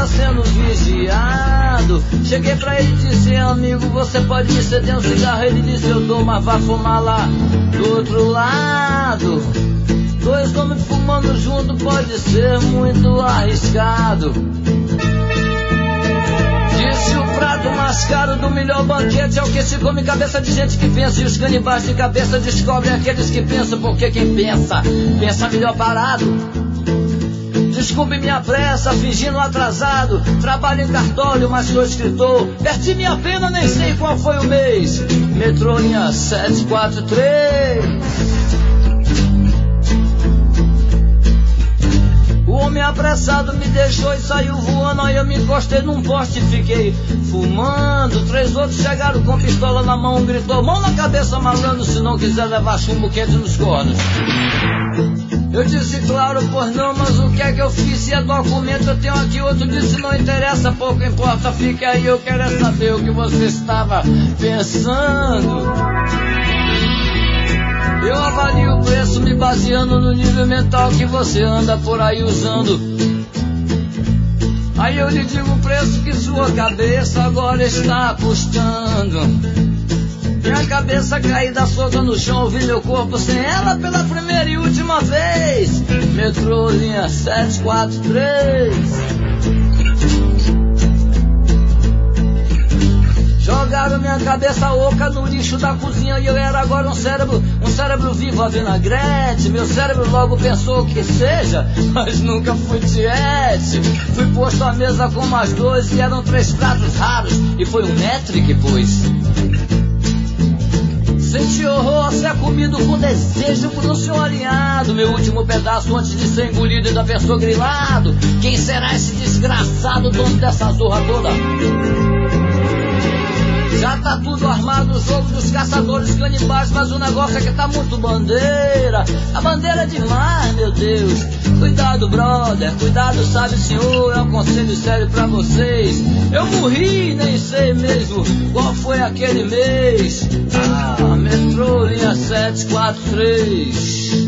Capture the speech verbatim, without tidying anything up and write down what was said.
sendo vigiado. Cheguei pra ele e disse: amigo, você pode me ceder um cigarro? Ele disse: eu dou, mas vá fumar lá do outro lado. Dois homens fumando junto pode ser muito arriscado. Disse: o prato mais caro do melhor banquete é o que se come cabeça de gente que pensa. E os canibais de cabeça descobrem aqueles que pensam, porque quem pensa, pensa melhor parado. Desculpe minha pressa, fingindo atrasado. Trabalho em cartório, mas sou escritor. Perdi minha pena, nem sei qual foi o mês. Metrô linha sete quatro três. O homem apressado me deixou e saiu voando. Aí eu me encostei num poste e fiquei fumando. Três outros chegaram com pistola na mão. Um gritou: mão na cabeça, malandro, se não quiser levar chumbo quente nos cornos. Eu disse: claro, pois não, mas o que é que eu fiz? Se é documento, eu tenho aqui. Outro disse: não interessa, pouco importa, fique aí. Eu quero é saber o que você estava pensando. Eu avalio o preço me baseando no nível mental que você anda por aí usando. Aí eu lhe digo o preço que sua cabeça agora está custando. Minha cabeça caída solta no chão, ouvi meu corpo sem ela pela primeira e última vez. Metrô linha sete quatro três. Jogaram minha cabeça oca no lixo da cozinha e eu era agora um cérebro, um cérebro vivo a vinagrete. Meu cérebro logo pensou que seja, mas nunca fui tiete. Fui posto à mesa com mais dois e eram três pratos raros e foi um metro que pôs. Senti horror a ser comido com desejo por um senhor alinhado. Meu último pedaço antes de ser engolido ainda pensou grilado: quem será esse desgraçado dono dessa zorra toda? Já tá tudo armado, o jogo dos caçadores canibais, mas o negócio é que tá muito bandeira. A bandeira é demais, meu Deus. Cuidado, brother, cuidado, sabe, senhor, é um conselho sério pra vocês. Eu morri, nem sei mesmo qual foi aquele mês. Ah, metrô linha sete quatro três.